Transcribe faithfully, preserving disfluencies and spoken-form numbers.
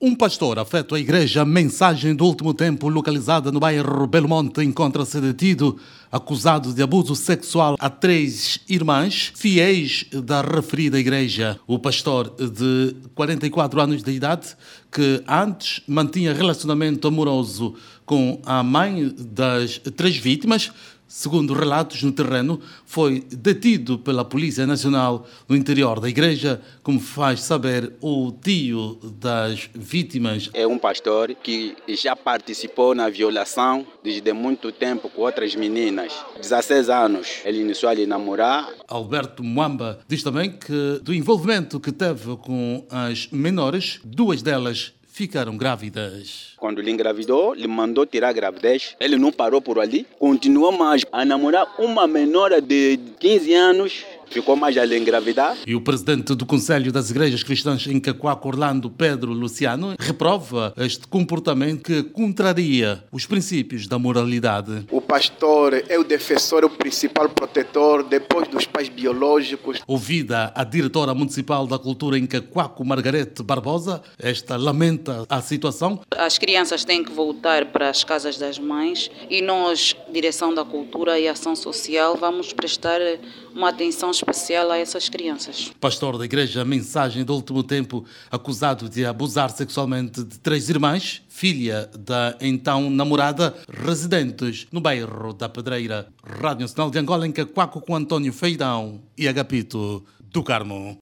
Um pastor afeto à igreja Mensagem do Último Tempo, localizada no bairro Belo Monte, encontra-se detido, acusado de abuso sexual a três irmãs fiéis da referida igreja. O pastor, de quarenta e quatro anos de idade, que antes mantinha relacionamento amoroso com a mãe das três vítimas, segundo relatos no terreno, foi detido pela Polícia Nacional no interior da igreja, como faz saber o tio das vítimas. É um pastor que já participou na violação desde muito tempo com outras meninas. dezesseis anos, ele iniciou a lhe namorar. Alberto Mwamba diz também que do envolvimento que teve com as menores, duas delas ficaram grávidas. Quando ele engravidou, ele mandou tirar a gravidez. Ele não parou por ali. Continuou mais a namorar uma menor de quinze anos. Ficou mais a lhe engravidar. E o presidente do Conselho das Igrejas Cristãs em Cacoaco, Orlando Pedro Luciano, reprova este comportamento que contraria os princípios da moralidade. O pastor é o defensor, o principal protetor, depois dos pais biológicos. Ouvida a diretora municipal da cultura em Cacoaco, Margarete Barbosa, esta lamenta a situação. As crianças têm que voltar para as casas das mães e nós, Direção da Cultura e Ação Social, vamos prestar uma atenção especial a essas crianças. Pastor da igreja Mensagem do Último Tempo, acusado de abusar sexualmente de três irmãs, filha da então namorada, residentes no bairro da Pedreira. Rádio Nacional de Angola em Cacoaco com António Feirão e Agapito do Carmo.